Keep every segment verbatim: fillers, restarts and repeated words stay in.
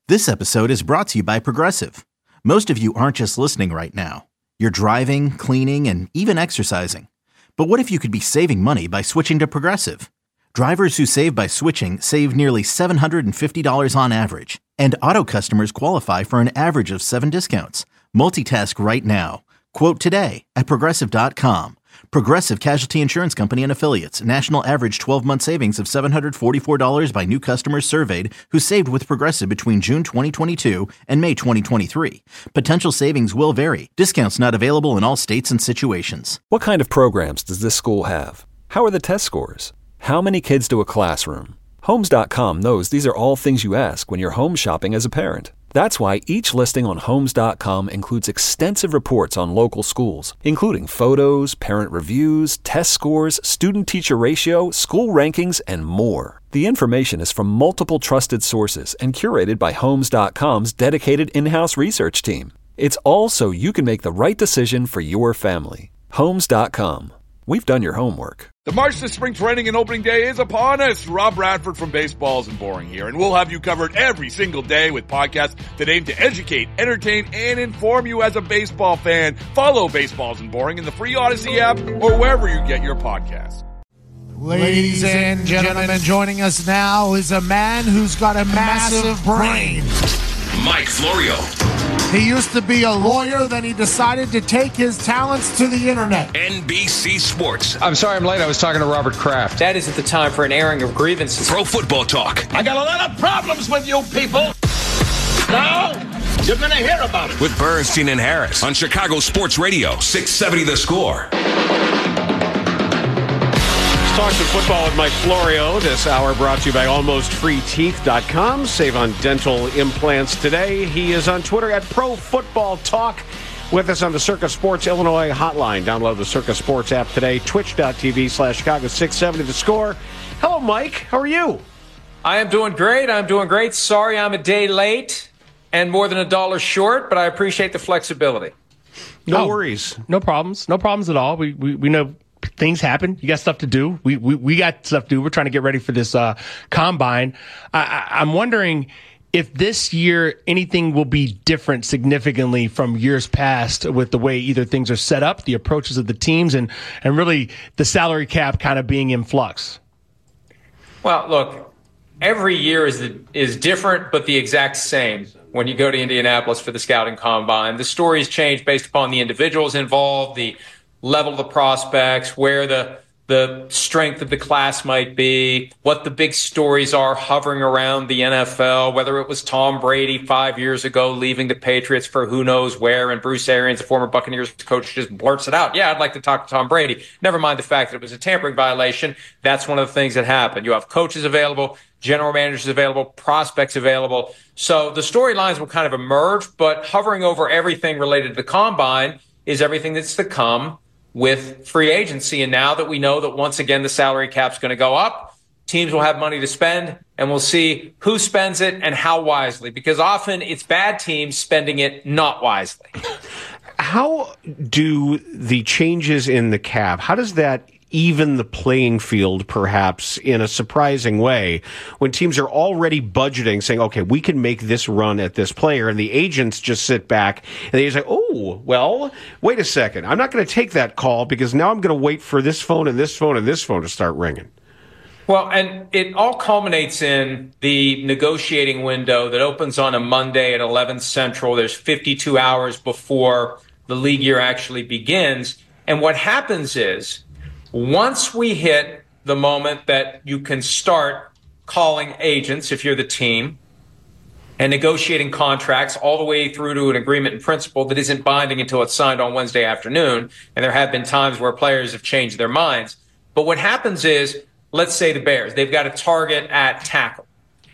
This episode is brought to you by Progressive. Most of you aren't just listening right now. You're driving, cleaning, and even exercising. But what if you could be saving money by switching to Progressive? Drivers who save by switching save nearly seven hundred fifty dollars on average. And auto customers qualify for an average of seven discounts. Multitask right now. Quote today at Progressive dot com. Progressive Casualty Insurance Company and Affiliates. National average twelve-month savings of seven hundred forty-four dollars by new customers surveyed who saved with Progressive between June twenty twenty-two and May twenty twenty-three. Potential savings will vary. Discounts not available in all states and situations. What kind of programs does this school have? How are the test scores? How many kids do a classroom? Homes dot com knows these are all things you ask when you're home shopping as a parent. That's why each listing on Homes dot com includes extensive reports on local schools, including photos, parent reviews, test scores, student-teacher ratio, school rankings, and more. The information is from multiple trusted sources and curated by Homes dot com's dedicated in-house research team. It's all so you can make the right decision for your family. Homes dot com. We've done your homework. The march to spring training and opening day is upon us. Rob Bradford from Baseballs and Boring here, and we'll have you covered every single day with podcasts that aim to educate, entertain, and inform you as a baseball fan. Follow Baseballs and Boring in the free Odyssey app or wherever you get your podcasts. Ladies and gentlemen, joining us now is a man who's got a massive brain. Mike Florio. He used to be a lawyer, then he decided to take his talents to the internet. N B C Sports. I'm sorry I'm late. I was talking to Robert Kraft. That isn't the time for an airing of grievances. Pro Football Talk. I got a lot of problems with you people. Now, you're going to hear about it. With Bernstein and Harris on Chicago Sports Radio, six seventy The Score. Talk some football with Mike Florio. This hour brought to you by almost free teeth dot com. Save on dental implants today. He is on Twitter at Pro Football Talk. With us on the Circa Sports Illinois hotline. Download the Circa Sports app today. Twitch.tv slash Chicago six seventy The Score. Hello, Mike. How are you? I am doing great. I'm doing great. Sorry I'm a day late and more than a dollar short, but I appreciate the flexibility. No oh, worries. No problems. No problems at all. We we, we know things happen. You got stuff to do. We we, we got stuff to do. We're trying to get ready for this uh, combine. I, I, I'm wondering if this year anything will be different significantly from years past with the way either things are set up, the approaches of the teams, and, and really the salary cap kind of being in flux. Well, look, every year is the, is different, but the exact same when you go to Indianapolis for the scouting combine. The stories change based upon the individuals involved, the level of the prospects, where the the strength of the class might be, what the big stories are hovering around the N F L, whether it was Tom Brady five years ago leaving the Patriots for who knows where, and Bruce Arians, the former Buccaneers coach, just blurts it out. Yeah, I'd like to talk to Tom Brady. Never mind the fact that it was a tampering violation. That's one of the things that happened. You have coaches available, general managers available, prospects available. So the storylines will kind of emerge, but hovering over everything related to the combine is everything that's to come with free agency. And now that we know that once again the salary cap's going to go up, teams will have money to spend, and we'll see who spends it and how wisely, because often it's bad teams spending it not wisely. How do the changes in the cap, how does that even the playing field, perhaps, in a surprising way, when teams are already budgeting, saying, okay, we can make this run at this player, and the agents just sit back and they say, oh, well, wait a second, I'm not going to take that call because now I'm going to wait for this phone and this phone and this phone to start ringing. Well, and it all culminates in the negotiating window that opens on a Monday at eleven Central. There's fifty-two hours before the league year actually begins. And what happens is, once we hit the moment that you can start calling agents if you're the team and negotiating contracts all the way through to an agreement in principle that isn't binding until it's signed on Wednesday afternoon, and there have been times where players have changed their minds. But what happens is, let's say the Bears, they've got a target at tackle.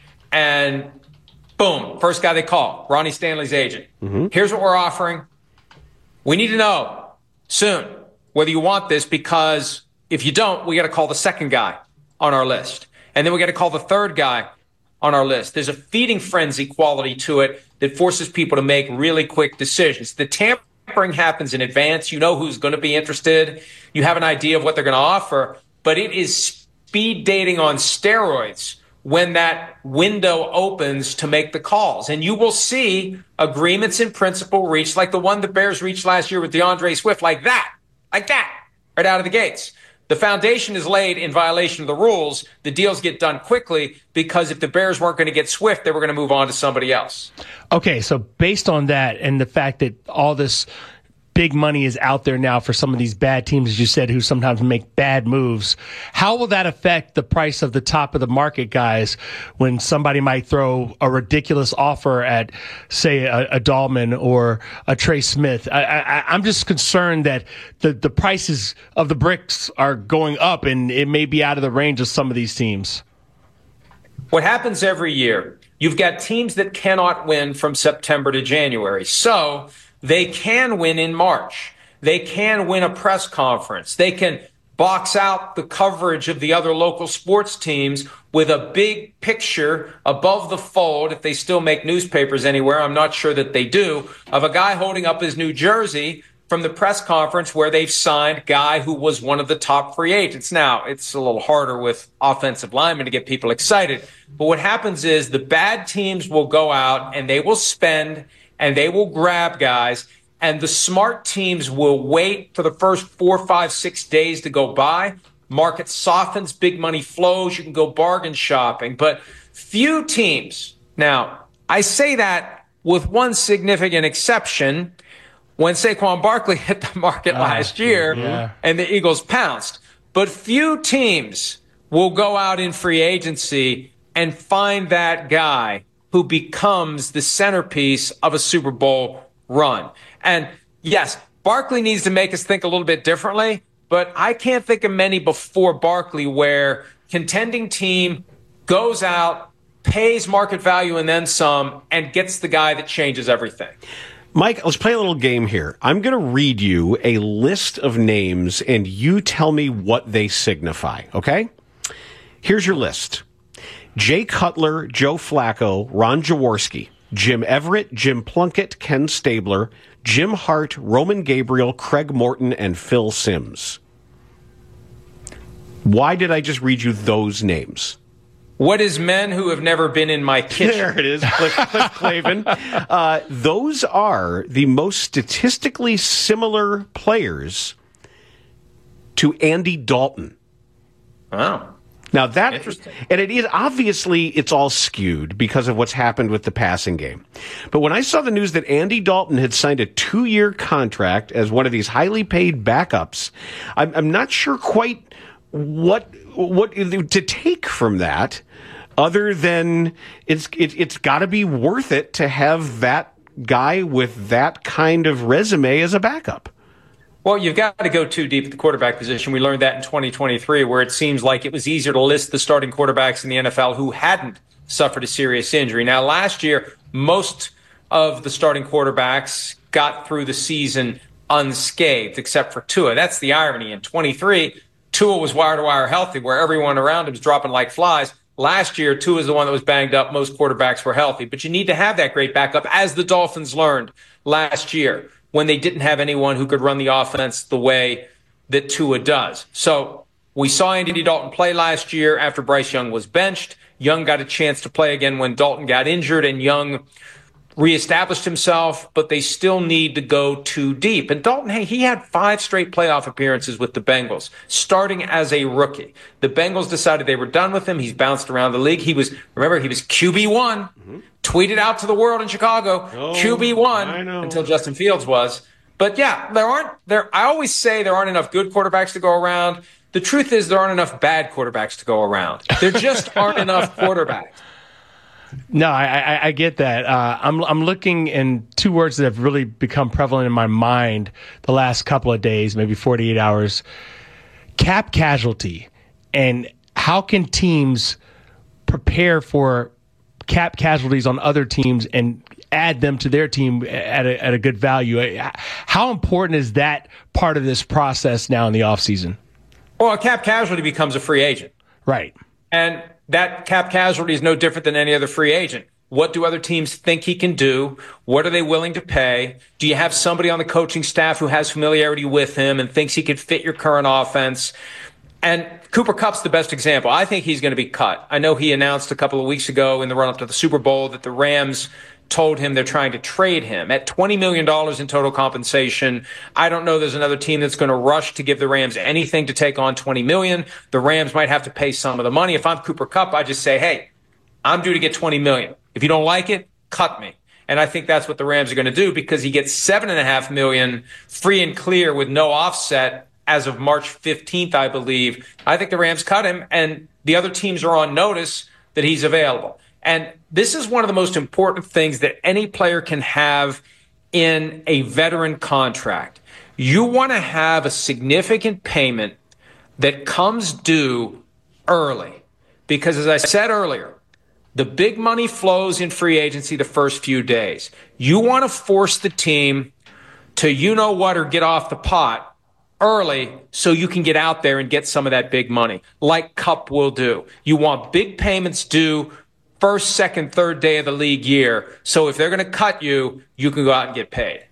And boom, first guy they call, Ronnie Stanley's agent. Mm-hmm. Here's what we're offering. We need to know soon whether you want this, because if you don't, we got to call the second guy on our list. And then we got to call the third guy on our list. There's a feeding frenzy quality to it that forces people to make really quick decisions. The tampering happens in advance. You know who's going to be interested. You have an idea of what they're going to offer. But it is speed dating on steroids when that window opens to make the calls. And you will see agreements in principle reached, like the one the Bears reached last year with DeAndre Swift, like that, like that, right out of the gates. The foundation is laid in violation of the rules. The deals get done quickly because if the Bears weren't going to get Swift, they were going to move on to somebody else. Okay, so based on that and the fact that all this big money is out there now for some of these bad teams, as you said, who sometimes make bad moves, how will that affect the price of the top of the market guys when somebody might throw a ridiculous offer at, say, a, a Dahlman or a Trey Smith? I, I, I'm just concerned that the, the prices of the bricks are going up and it may be out of the range of some of these teams. What happens every year, you've got teams that cannot win from September to January. So they can win in March. They can win a press conference. They can box out the coverage of the other local sports teams with a big picture above the fold, if they still make newspapers anywhere, I'm not sure that they do, of a guy holding up his new jersey from the press conference where they've signed guy who was one of the top free agents. Now, it's a little harder with offensive linemen to get people excited. But what happens is the bad teams will go out and they will spend and they will grab guys, and the smart teams will wait for the first four, five, six days to go by. Market softens, big money flows, you can go bargain shopping. But few teams, now, I say that with one significant exception, when Saquon Barkley hit the market uh, last year yeah. and the Eagles pounced. But few teams will go out in free agency and find that guy who becomes the centerpiece of a Super Bowl run. And yes, Barkley needs to make us think a little bit differently, but I can't think of many before Barkley where contending team goes out, pays market value and then some, and gets the guy that changes everything. Mike, let's play a little game here. I'm going to read you a list of names, and you tell me what they signify, okay? Here's your list. Jay Cutler, Joe Flacco, Ron Jaworski, Jim Everett, Jim Plunkett, Ken Stabler, Jim Hart, Roman Gabriel, Craig Morton, and Phil Simms. Why did I just read you those names? What is men who have never been in my kitchen? There it is, Cliff, Cliff Clavin. Uh, those are the most statistically similar players to Andy Dalton. Wow. Now that, and it is obviously it's all skewed because of what's happened with the passing game. But when I saw the news that Andy Dalton had signed a two-year contract as one of these highly paid backups, I'm, I'm not sure quite what what to take from that, other than it's it, it's got to be worth it to have that guy with that kind of resume as a backup. Well, you've got to go too deep at the quarterback position. We learned that in twenty twenty-three, where it seems like it was easier to list the starting quarterbacks in the N F L who hadn't suffered a serious injury. Now, last year, most of the starting quarterbacks got through the season unscathed, except for Tua. That's the irony. In twenty-three, Tua was wire-to-wire healthy, where everyone around him was dropping like flies. Last year, Tua was the one that was banged up. Most quarterbacks were healthy. But you need to have that great backup, as the Dolphins learned last year, when they didn't have anyone who could run the offense the way that Tua does. So we saw Andy Dalton play last year after Bryce Young was benched. Young got a chance to play again when Dalton got injured, and Young reestablished himself, but they still need to go too deep. And Dalton, hey, he had five straight playoff appearances with the Bengals, starting as a rookie. The Bengals decided they were done with him. He's bounced around the league. He was, remember, he was Q B one, mm-hmm. tweeted out to the world in Chicago, oh, Q B one, until Justin Fields was. But yeah, there aren't, there, I always say there aren't enough good quarterbacks to go around. The truth is there aren't enough bad quarterbacks to go around. There just aren't enough quarterbacks. No, I, I, I get that. Uh, I'm I'm looking in two words that have really become prevalent in my mind the last couple of days, maybe forty-eight hours. Cap casualty, and how can teams prepare for cap casualties on other teams and add them to their team at a, at a good value? How important is that part of this process now in the offseason? Well, a cap casualty becomes a free agent. Right. And that cap casualty is no different than any other free agent. What do other teams think he can do? What are they willing to pay? Do you have somebody on the coaching staff who has familiarity with him and thinks he could fit your current offense? And Cooper Kupp's the best example. I think he's going to be cut. I know he announced a couple of weeks ago in the run-up to the Super Bowl that the Rams told him they're trying to trade him at twenty million dollars in total compensation. I don't know there's another team that's going to rush to give the Rams anything to take on twenty million dollars. The Rams might have to pay some of the money. If I'm Cooper Kupp, I just say, hey, I'm due to get twenty million dollars. If you don't like it, cut me. And I think that's what the Rams are going to do because he gets seven point five million dollars free and clear with no offset as of March fifteenth, I believe. I think the Rams cut him, and the other teams are on notice that he's available. And this is one of the most important things that any player can have in a veteran contract. You want to have a significant payment that comes due early. Because as I said earlier, the big money flows in free agency the first few days. You want to force the team to you know what or get off the pot early so you can get out there and get some of that big money, like Kupp will do. You want big payments due first, second, third day of the league year. So if they're going to cut you, you can go out and get paid.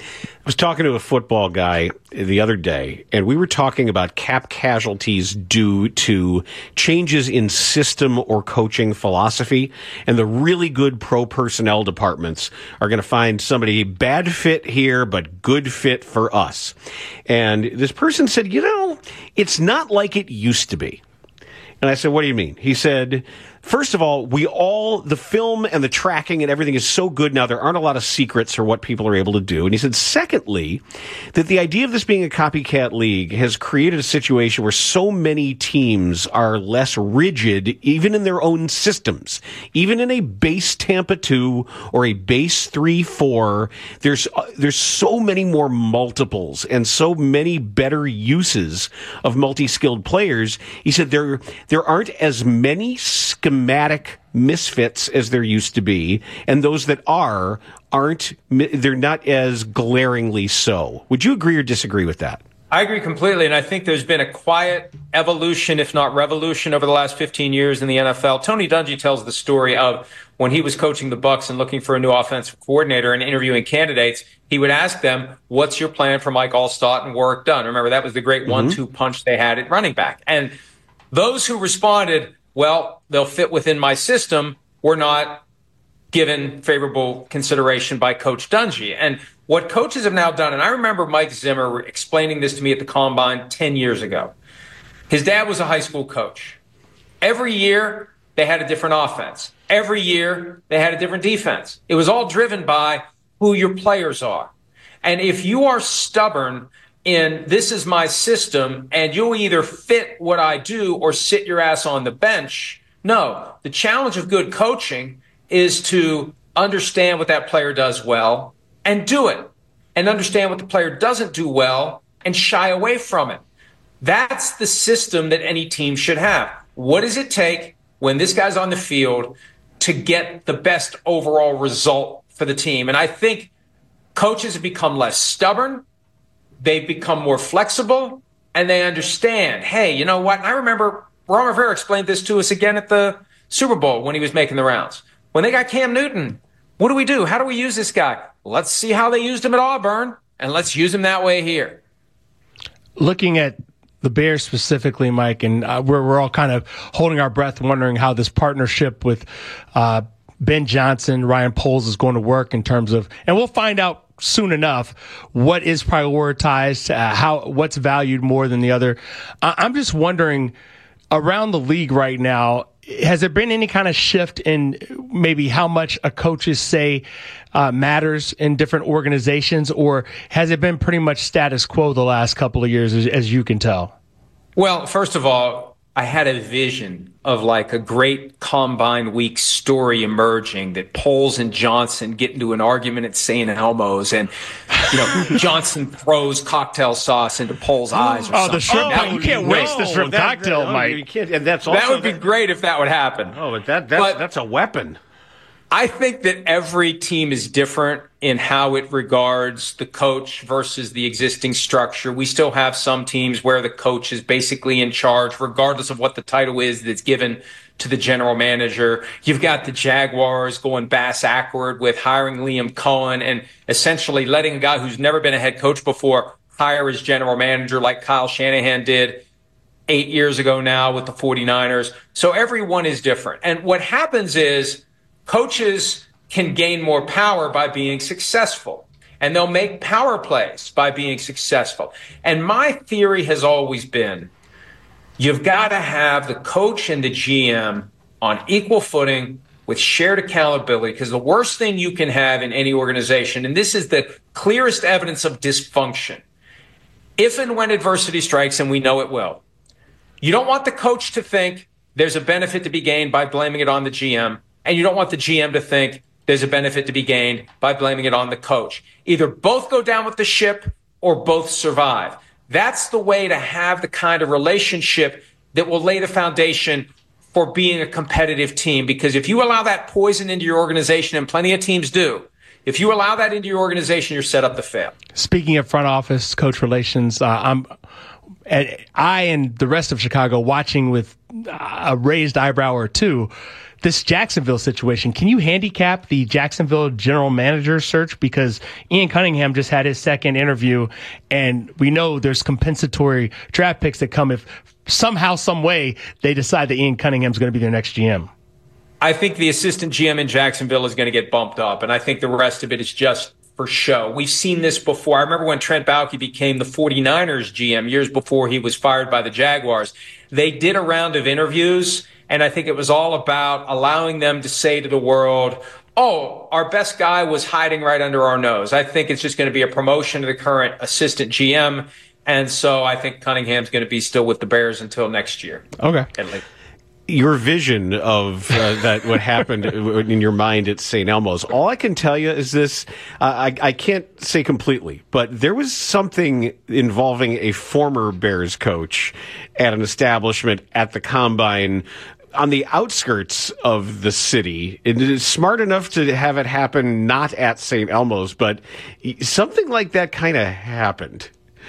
I was talking to a football guy the other day, and we were talking about cap casualties due to changes in system or coaching philosophy. And the really good pro personnel departments are going to find somebody bad fit here, but good fit for us. And this person said, you know, it's not like it used to be. And I said, what do you mean? He said, first of all, we all, the film and the tracking and everything is so good now, there aren't a lot of secrets for what people are able to do. And he said, secondly, that the idea of this being a copycat league has created a situation where so many teams are less rigid, even in their own systems. Even in a base Tampa two or a base three four, there's, uh, there's so many more multiples and so many better uses of multi-skilled players. He said there, there aren't as many schematic misfits as there used to be, and those that are aren't, they're not as glaringly so. Would you agree or disagree with that? I agree completely, and I think there's been a quiet evolution, if not revolution, over the last fifteen years in the N F L. Tony Dungy tells the story of when he was coaching the Bucs and looking for a new offensive coordinator and interviewing candidates, he would ask them, what's your plan for Mike Allstott and Warrick Dunn? Remember, that was the great mm-hmm. one two punch they had at running back. And those who responded, well, they'll fit within my system, were not given favorable consideration by Coach Dungy. And what coaches have now done, and I remember Mike Zimmer explaining this to me at the Combine ten years ago. His dad was a high school coach. Every year, they had a different offense. Every year, they had a different defense. It was all driven by who your players are. And if you are stubborn in this is my system and you'll either fit what I do or sit your ass on the bench, no. The challenge of good coaching is to understand what that player does well and do it, and understand what the player doesn't do well and shy away from it. That's the system that any team should have. What does it take when this guy's on the field to get the best overall result for the team? And I think coaches have become less stubborn. They've become more flexible, and they understand, hey, you know what? I remember Ron Rivera explained this to us again at the Super Bowl when he was making the rounds. When they got Cam Newton, what do we do? How do we use this guy? Let's see how they used him at Auburn, and let's use him that way here. Looking at the Bears specifically, Mike, and uh, we're, we're all kind of holding our breath wondering how this partnership with uh, Ben Johnson, Ryan Poles is going to work in terms of, and we'll find out soon enough what is prioritized, uh, how what's valued more than the other. I, I'm just wondering, around the league right now, has there been any kind of shift in maybe how much a coach's say uh, matters in different organizations, or has it been pretty much status quo the last couple of years, as, as you can tell? Well, first of all, I had a vision of like a great Combine Week story emerging that Poles and Johnson get into an argument at Saint Elmo's, and you know Johnson throws cocktail sauce into Poles' eyes. Or oh, something. the shrimp! Now, you can't no, waste the shrimp that, cocktail, that, Mike. You can't, and that's also, that would be that, great if that would happen. Oh, but that that's, but that's a weapon. I think that every team is different in how it regards the coach versus the existing structure. We still have some teams where the coach is basically in charge, regardless of what the title is that's given to the general manager. You've got the Jaguars going bass-ackward with hiring Liam Cohen and essentially letting a guy who's never been a head coach before hire as general manager like Kyle Shanahan did. eight years ago now with the 49ers. So everyone is different. And what happens is coaches can gain more power by being successful, and they'll make power plays by being successful. And my theory has always been you've got to have the coach and the G M on equal footing with shared accountability, because the worst thing you can have in any organization, and this is the clearest evidence of dysfunction, if and when adversity strikes, and we know it will, you don't want the coach to think there's a benefit to be gained by blaming it on the G M, and you don't want the G M to think there's a benefit to be gained by blaming it on the coach. Either both go down with the ship or both survive. That's the way to have the kind of relationship that will lay the foundation for being a competitive team. Because if you allow that poison into your organization, and plenty of teams do, if you allow that into your organization, you're set up to fail. Speaking of front office, coach relations, uh, I'm, I and the rest of Chicago watching with a raised eyebrow or two this Jacksonville situation. Can you handicap the Jacksonville general manager search? Because Ian Cunningham just had his second interview, and we know there's compensatory draft picks that come if somehow, some way, they decide that Ian Cunningham's going to be their next G M. I think the assistant G M in Jacksonville is going to get bumped up, and I think the rest of it is just for show. We've seen this before. I remember when Trent Baalke became the 49ers G M years before he was fired by the Jaguars. They did a round of interviews, and I think it was all about allowing them to say to the world, oh, our best guy was hiding right under our nose. I think it's just going to be a promotion to the current assistant G M. And so I think Cunningham's going to be still with the Bears until next year. Okay. At least. Your vision of uh, that, what happened in your mind at Saint Elmo's, all I can tell you is this, uh, I, I can't say completely, but there was something involving a former Bears coach at an establishment at the Combine on the outskirts of the city. It is smart enough to have it happen not at Saint Elmo's, but something like that kind of happened.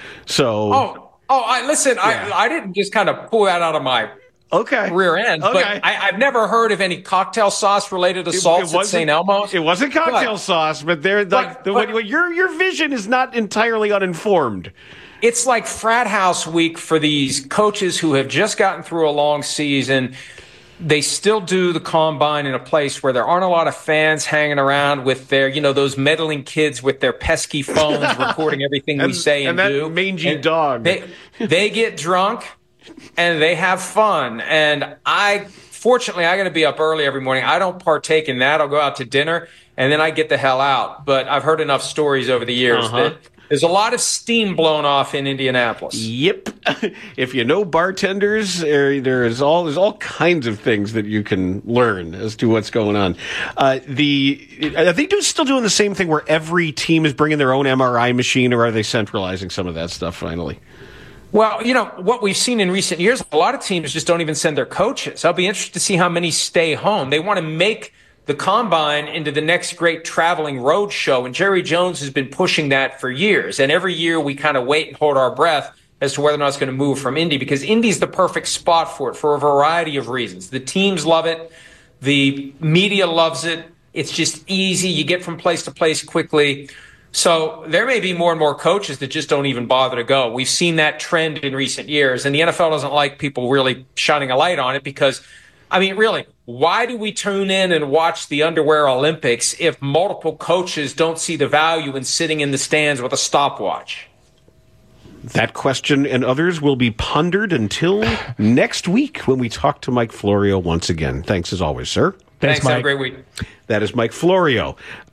So, oh, oh, I listen. Yeah. I, I didn't just kind of pull that out of my okay rear end, okay. but I, I've never heard of any cocktail sauce related assaults at Saint Elmo's. It wasn't cocktail but, sauce, but there, like, but, the, but, what, your your vision is not entirely uninformed. It's like frat house week for these coaches who have just gotten through a long season. They still do the Combine in a place where there aren't a lot of fans hanging around with their, you know, those meddling kids with their pesky phones recording everything and, we say and, and that do. mangy and dog. They, they get drunk and they have fun. And I, fortunately, I got to be up early every morning. I don't partake in that. I'll go out to dinner and then I get the hell out. But I've heard enough stories over the years uh-huh. that there's a lot of steam blown off in Indianapolis. Yep. If you know bartenders, there, there is all there's all kinds of things that you can learn as to what's going on. Uh, the are they do, still doing the same thing where every team is bringing their own M R I machine, or are they centralizing some of that stuff finally? Well, you know, what we've seen in recent years, a lot of teams just don't even send their coaches. I'll be interested to see how many stay home. They want to make the Combine into the next great traveling road show, and Jerry Jones has been pushing that for years. And every year we kind of wait and hold our breath as to whether or not it's going to move from Indy, because Indy's the perfect spot for it for a variety of reasons. The teams love it. The media loves it. It's just easy. You get from place to place quickly. So there may be more and more coaches that just don't even bother to go. We've seen that trend in recent years, and the N F L doesn't like people really shining a light on it because, I mean, really, why do we tune in and watch the Underwear Olympics if multiple coaches don't see the value in sitting in the stands with a stopwatch? That question and others will be pondered until next week when we talk to Mike Florio once again. Thanks as always, sir. Thanks, Thanks Mike. Have a great week. That is Mike Florio.